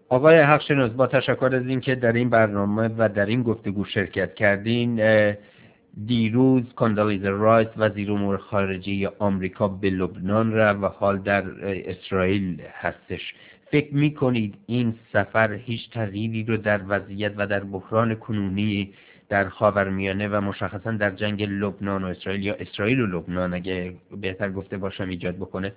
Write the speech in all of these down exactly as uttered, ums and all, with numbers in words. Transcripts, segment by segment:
آقای حقشناس، با تشکر از اینکه در این برنامه و در این گفتگو شرکت کردین. دیروز کاندالیزا رایس وزیر امور خارجه آمریکا به لبنان رفت و حال در اسرائیل هستش. فکر میکنید این سفر هیچ تغییری رو در وضعیت و در بحران کنونی در خاورمیانه و مشخصا در جنگ لبنان و اسرائیل یا اسرائیل و لبنان، اگه بهتر گفته باشم، ایجاد بکنه؟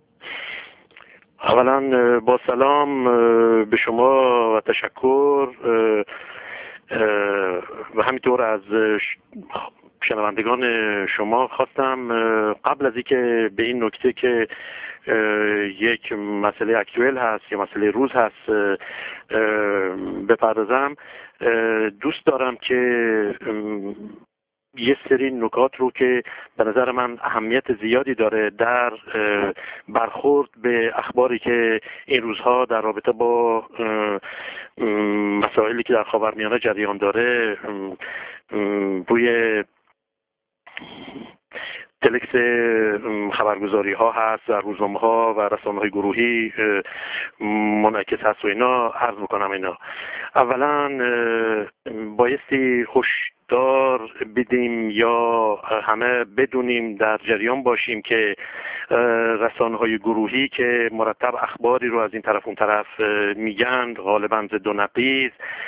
اولا با سلام به شما و تشکر و همینطور از شنوندگان شما. خواستم قبل از اینکه به این نکته که یک مسئله اکتوئل هست یا مسئله روز هست بپردازم، دوست دارم که یه سری نکات رو که به نظر من اهمیت زیادی داره در برخورد به اخباری که این روزها در رابطه با مسائلی که در خاورمیانه جریان داره روی تلکس خبرگزاری ها هست، در روزنامه ها و رسانه های گروهی منعکس هست و اینا عرض میکنم. اینا اولا بایستی هشدار بدیم یا همه بدونیم، در جریان باشیم که رسانه های گروهی که مرتب اخباری رو از این طرف اون طرف میگن، غالبا ضد و نقیض،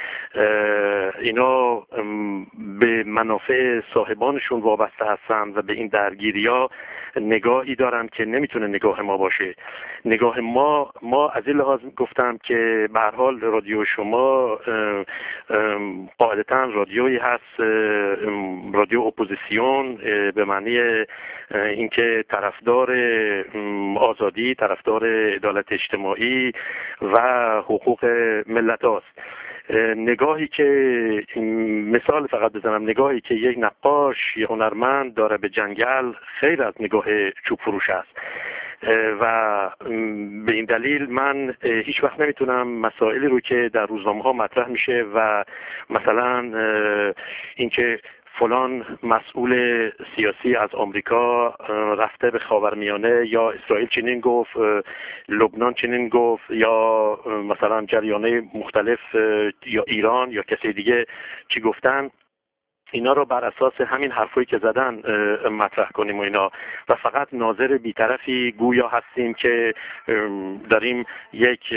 اینا به منافع صاحبانشون وابسته هستن و به این درگیری‌ها نگاهی دارن که نمیتونه نگاه ما باشه. نگاه ما ما از این لحاظ گفتم که به هر حال رادیو شما قاعدتاً رادیویی هست، رادیو اپوزیسیون، به معنی اینکه طرفدار آزادی، طرفدار عدالت اجتماعی و حقوق ملت هاست. نگاهی که مثال فقط بزنم، نگاهی که یک نقاش یا هنرمند داره به جنگل خیر از نگاه چوب فروش است و به این دلیل من هیچ وقت نمیتونم مسائلی رو که در روزنامه ها مطرح میشه و مثلا اینکه فلان مسئول سیاسی از آمریکا رفته به خاورمیانه یا اسرائیل چنین گفت، لبنان چنین گفت، یا مثلا جریانه مختلف یا ایران یا کسی دیگه چی گفتن، اینا رو بر اساس همین حرفایی که زدن مطرح کنیم و اینا و فقط ناظر بی‌طرفی گویا هستیم که داریم یک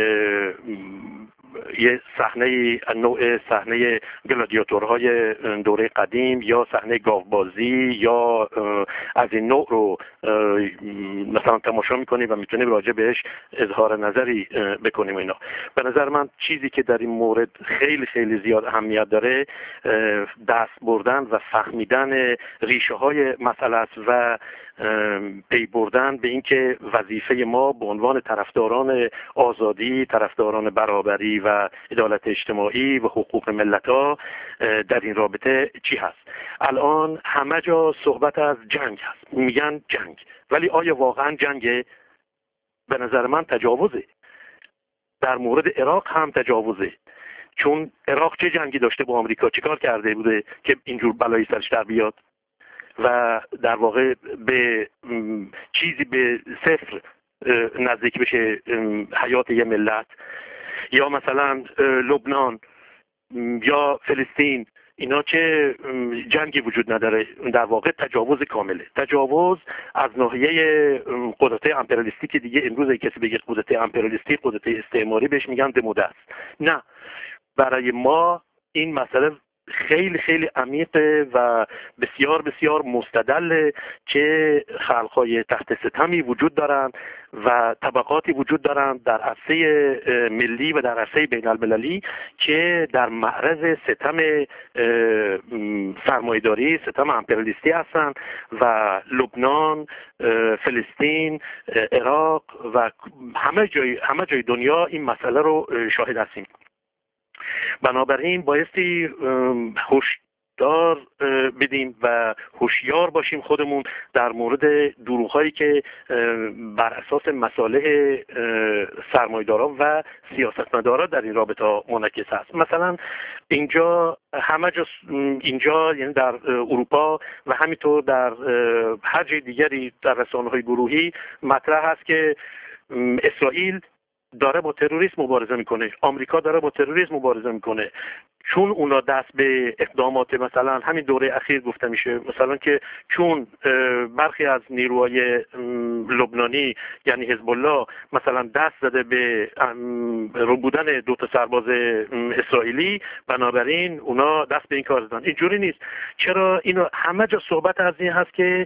یه صحنه نوع صحنه گلادیاتورهای دوره قدیم یا صحنه گاوبازی یا از این نوع رو مثلا تماشا میکنیم و میتونیم راجع بهش اظهار نظری بکنیم اینا. به نظر من چیزی که در این مورد خیلی خیلی زیاد اهمیت داره دست بردن و فهمیدن ریشه های مسئله است و پی بردن به اینکه وظیفه ما به عنوان طرفداران آزادی، طرفداران برابری و عدالت اجتماعی و حقوق ملت‌ها در این رابطه چی هست. الان همه جا صحبت از جنگ هست، میگن جنگ، ولی آیا واقعا جنگ؟ به نظر من تجاوزه. در مورد عراق هم تجاوزه، چون عراق چه جنگی داشته با آمریکا؟ چیکار کرده بوده که اینجور بلایی سرش در بیاد و در واقع به چیزی به صفر نزدیک بشه حیات یه ملت؟ یا مثلا لبنان یا فلسطین، اینا چه جنگی وجود نداره؟ در واقع تجاوز کامله. تجاوز از ناحیه قدرت امپریالیستی که دیگه امروز کسی بگه قدرت امپریالیستی، قدرت استعماری، بهش میگن دموده است. نه، برای ما این مسئله خیلی خیلی عمیقه و بسیار بسیار مستدله که خلقهای تحت ستمی وجود دارند و طبقاتی وجود دارند در عرصه ملی و در عرصه بین المللی که در معرض ستم سرمایه‌داری، ستم امپریالیستی هستند و لبنان، فلسطین، عراق و همه جای همه جای دنیا این مسئله رو شاهد هستیم. بنابراین بایستی هشدار بدیم و هوشیار باشیم خودمون در مورد دروغ‌هایی که بر اساس مصالح سرمایه‌داران و سیاستمداران در این رابطه منعکس است. مثلا اینجا همه جا، اینجا یعنی در اروپا و همینطور در هر جای دیگری در رسانه‌های گروهی مطرح است که اسرائیل داره با تروریسم مبارزه میکنه، آمریکا داره با تروریسم مبارزه میکنه، چون اونا دست به اقدامات مثلا همین دوره اخیر گفته میشه مثلا که چون برخی از نیروهای لبنانی یعنی حزب الله مثلا دست زده به ربودن دو تا سرباز اسرائیلی، بنابراین اونا دست به این کار زدن. اینجوری نیست. چرا اینو همه جا صحبت از این هست که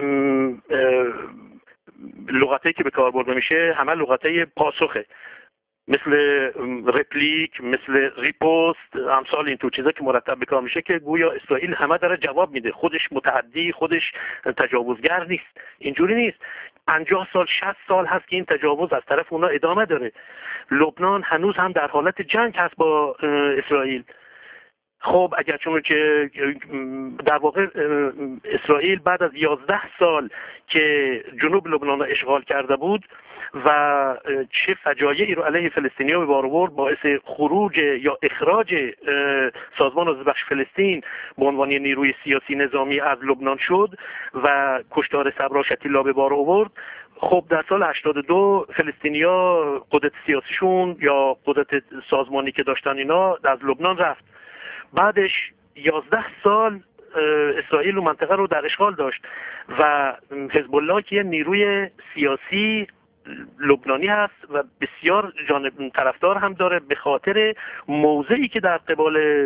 لغتی که به کار برده میشه همه لغتای پاسخه، مثل رپلیک، مثل ریپوست، امثال این تو چیزا که مرتب به کار میشه که گویا اسرائیل همه داره جواب میده، خودش متعدی، خودش تجاوزگر نیست. اینجوری نیست. پنجاه سال شصت سال هست که این تجاوز از طرف اونا ادامه داره. لبنان هنوز هم در حالت جنگ هست با اسرائیل. خب اگر چون که در واقع اسرائیل بعد از یازده سال که جنوب لبنان را اشغال کرده بود و چه فجایعی رو علیه فلسطینی‌ها به بار آورد، باعث خروج یا اخراج سازمان آزادبخش فلسطین به عنوان نیروی سیاسی نظامی از لبنان شد و کشتار صبرا شتیلا به بار آورد. خب در سال هشتاد و دو فلسطینی‌ها قدرت سیاسیشون یا قدرت سازمانی که داشتن اینا از لبنان رفت. بعدش یازده سال اسرائیل و منطقه رو در اشغال داشت و حزب الله که نیروی سیاسی لبنانی هست و بسیار جانب طرفدار هم داره به خاطر موضعی که در قبال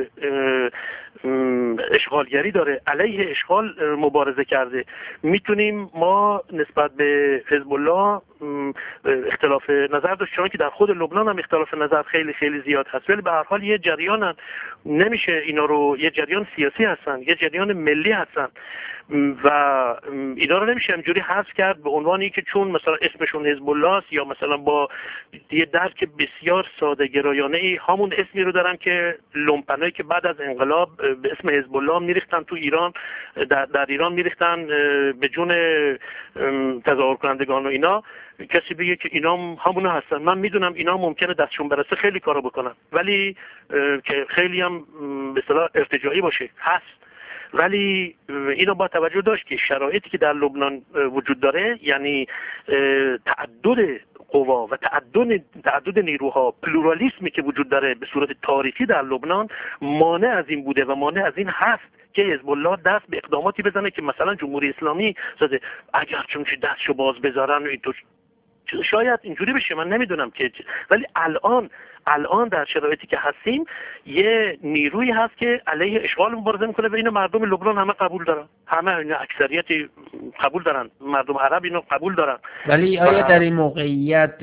اشغالگری داره، علیه اشغال مبارزه کرده. میتونیم ما نسبت به حزب الله اختلاف نظر داشت، چون که در خود لبنان هم اختلاف نظر خیلی خیلی زیاد هست، ولی به هر حال یه جریانن، نمیشه اینا رو، یه جریان سیاسی هستن، یه جریان ملی هستن و اینا رو نمیشه همجوری حذف کرد به عنوانی که چون مثلا اسمشون حزب الله است یا مثلا با یه درک بسیار ساده گرایانه ای همون اسمی رو دارن که لومپنایی که بعد از انقلاب به اسم حزب الله میریختن تو ایران، در, در ایران میریختن به جون تظاهر کنندگان و اینا. کسی بگه که اینا همونا هستن، من میدونم اینا ممکنه دستشون برسه خیلی کارا بکنن، ولی که خیلی هم به اصطلاح ارتجاعی باشه هست، ولی اینو با توجه داشت که شرایطی که در لبنان وجود داره، یعنی تعدد قوا و تعدد تعدد نیروها، پلورالیسمی که وجود داره به صورت تاریخی در لبنان، مانع از این بوده و مانع از این هست که حزب الله دست به اقداماتی بزنه که مثلا جمهوری اسلامی زده اگر چون که دستشو باز بذارن این تو شاید اینجوری بشه، من نمیدونم که، ولی الان الان در شرایطی که هستیم یه نیروی هست که علیه اشغال مبارزه میکنه و اینو مردم لبنان همه قبول دارن، همه این اکثریت قبول دارن، مردم عرب اینو قبول دارن. ولی آیا در این موقعیت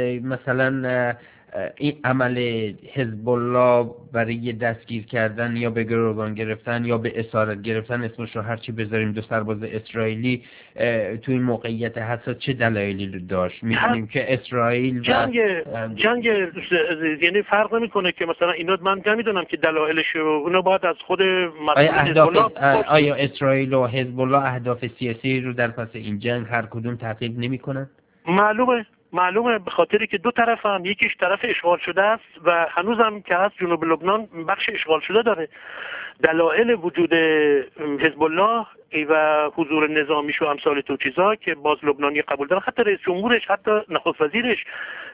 مثلا این عمل حزب الله برای دستگیر کردن یا به گروگان گرفتن یا به اسارت گرفتن، اسمش رو هرچی بذاریم، دو سرباز اسرائیلی تو این موقعیت حساس چه دلایلی داشت؟ می‌دونیم که اسرائیل جنگ جنگ یعنی فرق نمی‌کنه که مثلا اینا، من نمی‌دونم که دلایلش اونو باید از خود آیا اهداف آیا اسرائیل و حزب الله اهداف سیاسی رو در پس این جنگ هر کدوم تعقیب نمی‌کنن؟ معلومه معلومه به خاطری که دو طرف هم، یکیش طرف اشغال شده است و هنوز هم که هست جنوب لبنان بخش اشغال شده داره. دلایل وجود حزب الله و حضور نظامیش و امثال تو چیزا که باز لبنانی قبول دارن، حتی رئیس جمهورش، حتی نخست وزیرش،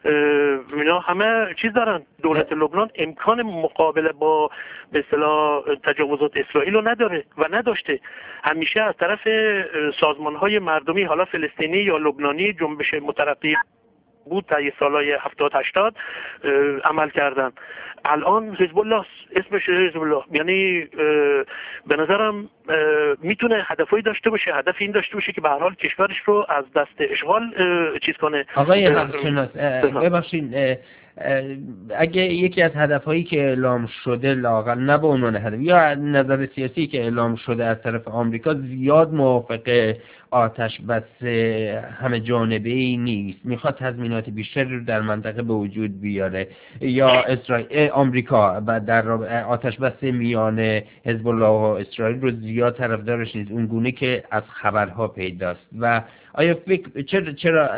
اینا همه چیز دارن. دولت لبنان امکان مقابله با به اصطلاح تجاوزات اسرائیل رو نداره و نداشته. همیشه از طرف سازمان‌های مردمی، حالا فلسطینی یا لبنانی، جنبش مترقی بود تا یه سالای هفتاد هشتاد عمل کردن. الان حزب الله اسمش حزب الله، یعنی به نظرم میتونه هدفی داشته باشه، هدف این داشته باشه که به هر حال کشورش رو از دست اشغال چیز کنه. آقای حق‌شناس ببخشید، اگه یکی از هدفهایی که اعلام شده لااقل نه به عنوان هدف یا نظر سیاسی که اعلام شده از طرف آمریکا زیاد موافق آتش بس همه جانبه‌ای نیست، میخواد تضمینات بیشتری رو در منطقه به وجود بیاره، یا اسرائیل آمریکا و در آتش بس میان حزب الله و اسرائیل رو زیاد طرفدارش نیست، اون گونه که از خبرها پیداست. و آیا فکر چرا چرا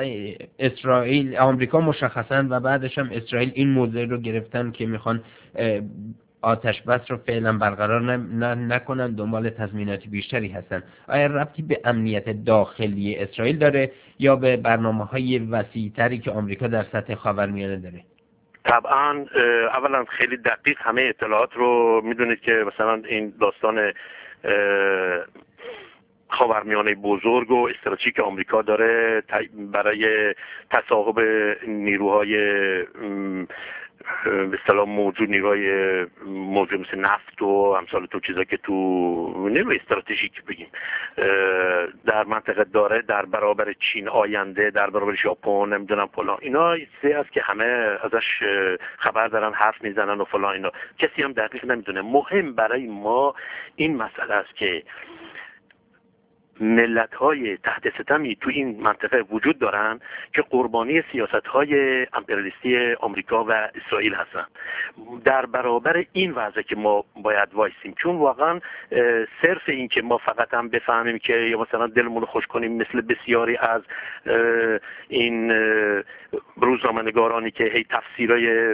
اسرائیل، آمریکا مشخصا و بعدش هم اسرائیل این موضوع رو گرفتن که میخوان آتش بس رو فعلا برقرار نکنن، دنبال تضمینات بیشتری هستن. آیا ربطی به امنیت داخلی اسرائیل داره یا به برنامه‌های وسیع‌تری که آمریکا در سطح خاورمیانه داره؟ طبعا اولا خیلی دقیق همه اطلاعات رو میدونید که مثلا این داستان خاورمیانه بزرگ و استراتژیک آمریکا داره برای تصاحب نیروهای به اصطلاح موجود، نیروهای موجود مثل نفت و امثال تو چیزا که تو نیروی استراتژیک بگیم در منطقه داره، در برابر چین آینده، در برابر ژاپن، نمیدونم فلان، اینا چیزی است که همه ازش خبر دارن، حرف میزنن و فلان. اینا کسی هم دقیق نمیدونه. مهم برای ما این مسئله است که ملت‌های تحت ستمی تو این منطقه وجود دارن که قربانی سیاست‌های امپریالیستی آمریکا و اسرائیل هستن. در برابر این وضع که ما باید وایسیم، چون واقعا صرف این که ما فقط هم بفهمیم که یا مثلا دلمون رو خوش کنیم مثل بسیاری از این روزنامه‌نگارانی که هی تفسیرای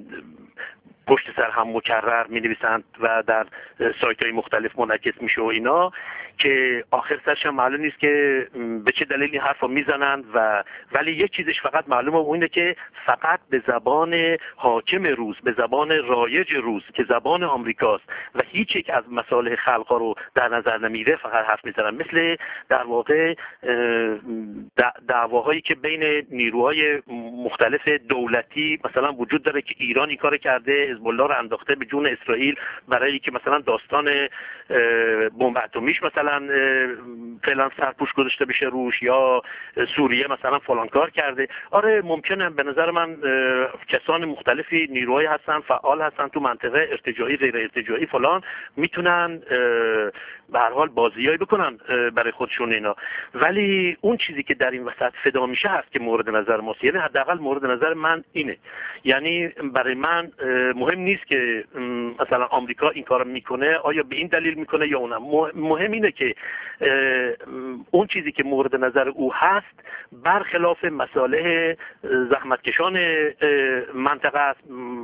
پشت سر هم مکرر می نویسند و در سایت های مختلف منعکس میشه و اینا، که آخر سرش هم معلوم نیست که به چه دلیل این حرف رو میزنند. و ولی یک چیزش فقط معلومه، و اینه که فقط به زبان حاکم روز، به زبان رایج روز که زبان آمریکاست و هیچ یک از مصالح خلقا رو در نظر نمیره فقط حرف میزنن. مثل در واقع دعواهایی که بین نیروهای مختلف دولتی مثلا وجود داره که ایران این کار کرده، حزب الله رو انداخته به جون اسرائیل برای که مثلا داستان بمب اتمیش مثلا فعلا سرپوش گذاشته بشه روش، یا سوریه مثلا فلان کار کرده. آره ممکنه، به نظر من کسان مختلفی نیروهایی هستن، فعال هستن تو منطقه، ارتجاعی غیر ارتجاعی فلان، میتونن به هر حال بازیایی بکنن برای خودشون اینا. ولی اون چیزی که در این وسط فدا میشه هست که مورد نظر ماست. یعنی حداقل مورد نظر من اینه، یعنی برای من مهم نیست که مثلا آمریکا این کارو میکنه آیا به این دلیل میکنه یا اونم. مهم اینه که اون چیزی که مورد نظر او هست برخلاف مصالح زحمتکشان منطقه است،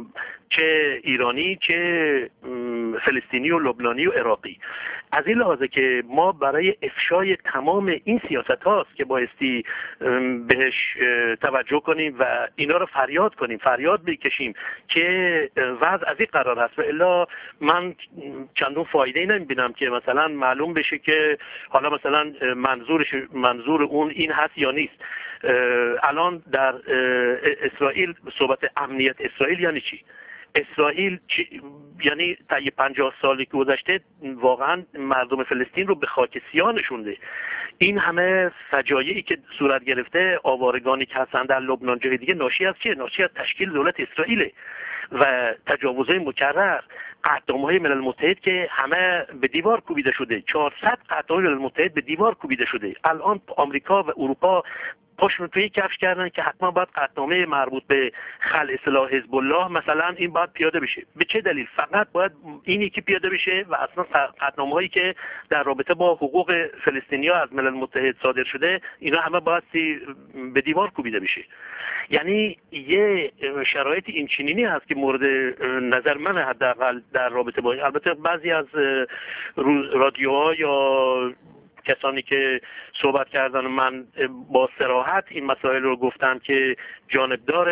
چه ایرانی چه فلسطینی و لبنانی و عراقی. از این لحاظه که ما برای افشای تمام این سیاست هاست که بایستی بهش توجه کنیم و اینا رو فریاد کنیم، فریاد بکشیم که وضع از این قرار هست. و الا من چندون فایده ای نمیبینم که مثلا معلوم بشه که حالا مثلا منظورش منظور اون این هست یا نیست. الان در اسرائیل صحبت امنیت اسرائیل یعنی چی؟ اسرائیل چی؟ یعنی طی پنجاه سالی که گذشته واقعا مردم فلسطین رو به خاک سیاه نشونده. این همه فجایعی که صورت گرفته، آوارگانی که هستن در لبنان جای دیگه، ناشی از چیه؟ ناشی از تشکیل دولت اسرائیل و تجاوزهای مکرر، قطعنامه‌های ملل متحد که همه به دیوار کوبیده شده. چهارصد قطعنامه ملل متحد به دیوار کوبیده شده. الان آمریکا و اروپا پاشون توی کفش کردن که حتما باید قطعنامه مربوط به خلع سلاح حزب الله مثلا این باید پیاده بشه. به چه دلیل؟ فقط باید این یکی پیاده بشه و اصلا قطعنامه‌هایی که در رابطه با حقوق فلسطینی‌ها از ملل متحد صادر شده اینا همه باید به دیوار کوبیده بشه. یعنی یه شرایط این چنینی هست که مورد نظر من حداقل در رابطه با، البته بعضی از رادیوها یا کسانی که صحبت کردن من با صراحت این مسائل رو گفتن که جانبدار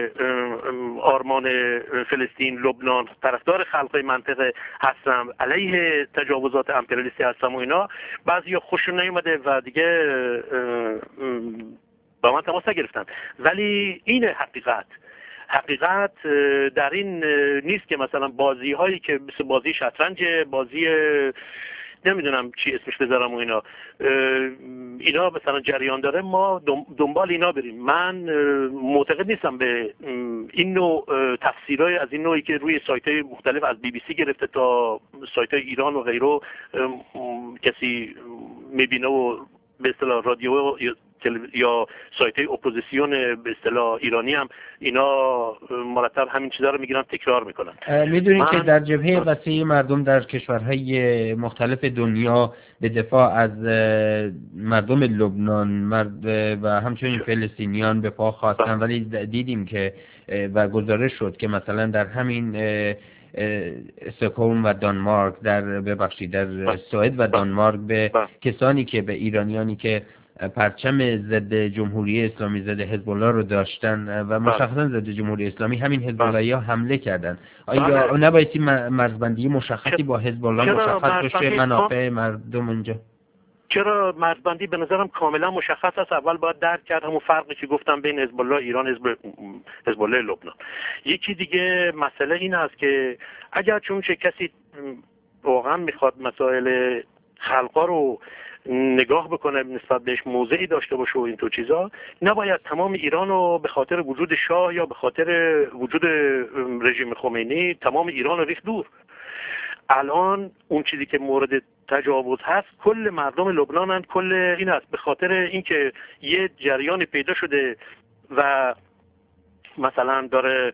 آرمان فلسطین، لبنان، طرفدار خلق منطقه هستم، علیه تجاوزات امپریالیستی هستم و اینا. بعضیا خوششون نیومده و دیگه با من تماس نگرفتن. ولی این حقیقت حقیقت در این نیست که مثلا بازی هایی که مثل بازی شطرنج، بازی نمیدونم چی اسمش بذارم و اینا اینا مثلا جریان داره ما دنبال اینا بریم. من معتقد نیستم به این نوع تفسیرهای از این نوعی که روی سایت‌های مختلف از بی بی سی گرفته تا سایت‌های ایران و غیره کسی میبینه و به اصطلاح رادیو یا سایت های اپوزیسیون به اصطلاح ایرانی هم اینا مرتب همین چیزا رو میگیرن تکرار میکنن. میدونید من... که در جبهه وسیع مردم در کشورهای مختلف دنیا به دفاع از مردم لبنان مرد و همچنین فلسطینیان به پا خواستن، ولی دیدیم که و گزارش شد که مثلا در همین استکهلم و دانمارک، در ببخشید در سوئد و دانمارک به کسانی که به ایرانیانی که پرچم ضد جمهوری اسلامی، ضد حزب الله رو داشتن و مشخصا ضد جمهوری اسلامی، همین حزب اللهی ها حمله کردن. آیا نبایدی مرزبندی مشخصی با حزب الله مشخص بشه منافع مردم اینجا؟ چرا مرزبندی به نظرم کاملا مشخص است. اول باید درک کرد همون فرقی که گفتم بین حزب الله ایران، حزب حزب الله لبنان. یکی دیگه مسئله این است که اگر چون چه کسی واقعا میخواد مسائل خلقا رو نگاه بکنه، نسبت بهش موضعی داشته باشه و این تو چیزا، نباید تمام ایران رو به خاطر وجود شاه یا به خاطر وجود رژیم خمینی تمام ایران رو ریخت دور. الان اون چیزی که مورد تجاوز هست کل مردم لبنان هست، کل این است. به خاطر اینکه یه جریان پیدا شده و مثلا داره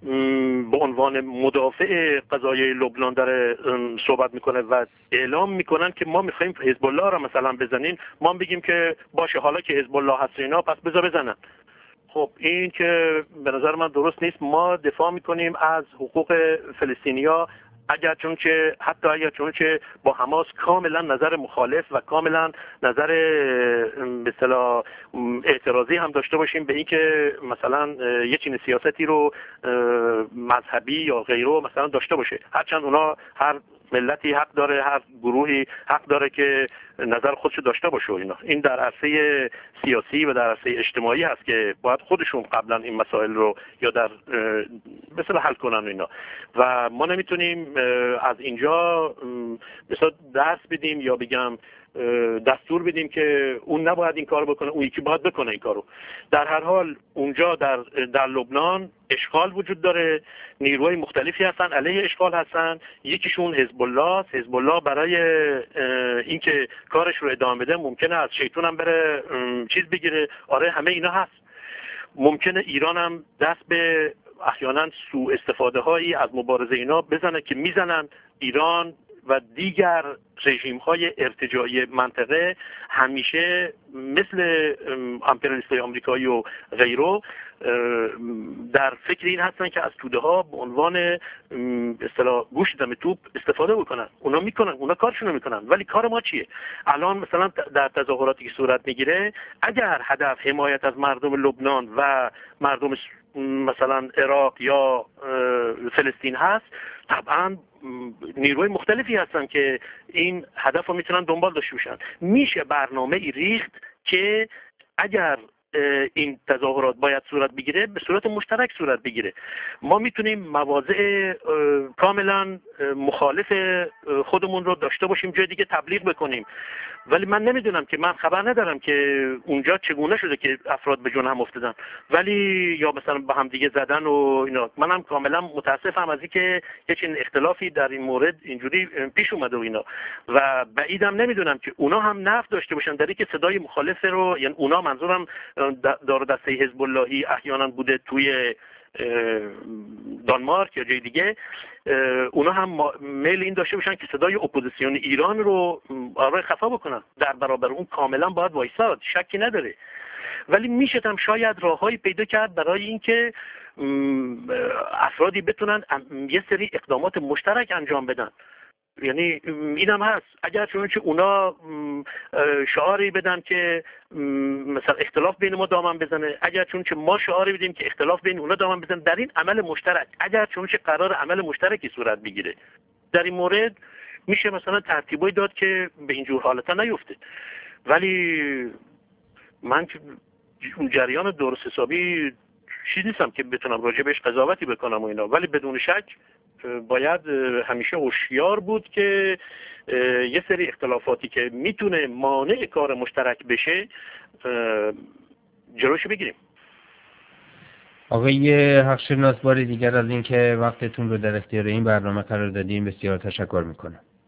به عنوان مدافع قضایای لبنان داره صحبت میکنه و اعلام میکنن که ما میخوایم حزب الله را مثلا بزنین، ما بگیم که باشه حالا که حزب الله هست اینا پس بذار بزنن. خب این که به نظر من درست نیست. ما دفاع میکنیم از حقوق فلسطینیا، اگر چون که حتی اگر چون که با حماس کاملا نظر مخالف و کاملا نظر به اصطلاح اعتراضی هم داشته باشیم به اینکه مثلا یه چنین سیاستی رو مذهبی یا غیره مثلا داشته باشه، هرچند اونا هر ملتی حق داره، هر گروهی حق داره که نظر خودشو داشته باشه. اینا این در عرصه سیاسی و در عرصه اجتماعی هست که باید خودشون قبلا این مسائل رو یا در مثلا حل کنن اینا و ما نمیتونیم از اینجا مثلا درس بدیم یا بگم دستور بدیم که اون نباید این کارو بکنه، اون یکی باید بکنه این کارو. در هر حال اونجا در در لبنان اشغال وجود داره، نیروهای مختلفی هستن علیه اشغال هستن. یکیشون حزب الله، حزب الله برای اینکه کارش رو ادامه بده ممکنه از شیطان هم بره چیز بگیره. آره همه اینا هست. ممکنه ایران هم دست به احیانا سوء استفاده هایی از مبارزه اینا بزنه که میزنن. ایران و دیگر رژیم های ارتجاعی منطقه همیشه مثل امپریالیست آمریکایی و غیره در فکر این هستن که از توده ها به عنوان به اصطلاح گوش دم توپ استفاده بکنن. اونا میکنن، اونا کارشونو میکنن، ولی کار ما چیه؟ الان مثلا در تظاهراتی که صورت میگیره اگر هدف حمایت از مردم لبنان و مردم مثلا عراق یا فلسطین هست، طبعا نیروهای مختلفی هستن که این هدف رو میتونن دنبال داشته باشن. میشه برنامه ای ریخت که اگر این تظاهرات باید صورت بگیره به صورت مشترک صورت بگیره. ما میتونیم مواضع کاملا مخالف خودمون رو داشته باشیم، جای دیگه تبلیغ بکنیم، ولی من نمیدونم که من خبر ندارم که اونجا چگونه شده که افراد به جون هم افتادن ولی یا مثلا به هم دیگه زدن و اینا. منم کاملا متاسفم از اینکه یه چنین اختلافی در این مورد اینجوری پیش اومده و اینا و بعیدم نمیدونم که اونا هم نفت داشته باشن در اینکه صدای مخالف رو، یعنی اونا منظورم دار دسته حزب اللهی احیانا بوده توی دانمارک یا جای دیگه، اونا هم میل این داشته باشن که صدای اپوزیسیون ایران رو آره خفا بکنن. در برابر اون کاملا باید وایساد، شکی نداره، ولی میشه هم شاید راههایی پیدا کرد برای اینکه افرادی بتونن یه سری اقدامات مشترک انجام بدن. یعنی اینم هست اگر چون که اونا شعاری بدن که مثلا اختلاف بین ما دامن بزنه، اگر چون که ما شعاری بدیم که اختلاف بین اونا دامن بزنه، در این عمل مشترک اگر چون که قرار عمل مشترکی صورت بگیره در این مورد میشه مثلا ترتیبایی داد که به اینجور حالتا نیفته. ولی من که اون جریان درست حسابی چیز نیستم که بتونم راجع بهش قضاوتی بکنم و اینا، ولی بدون شک باید همیشه هوشیار بود که یه سری اختلافاتی که میتونه مانع کار مشترک بشه جلوش بگیریم. آقای حقشناس بار دیگر از اینکه وقتتون رو در اختیار این برنامه قرار دادین بسیار تشکر میکنم.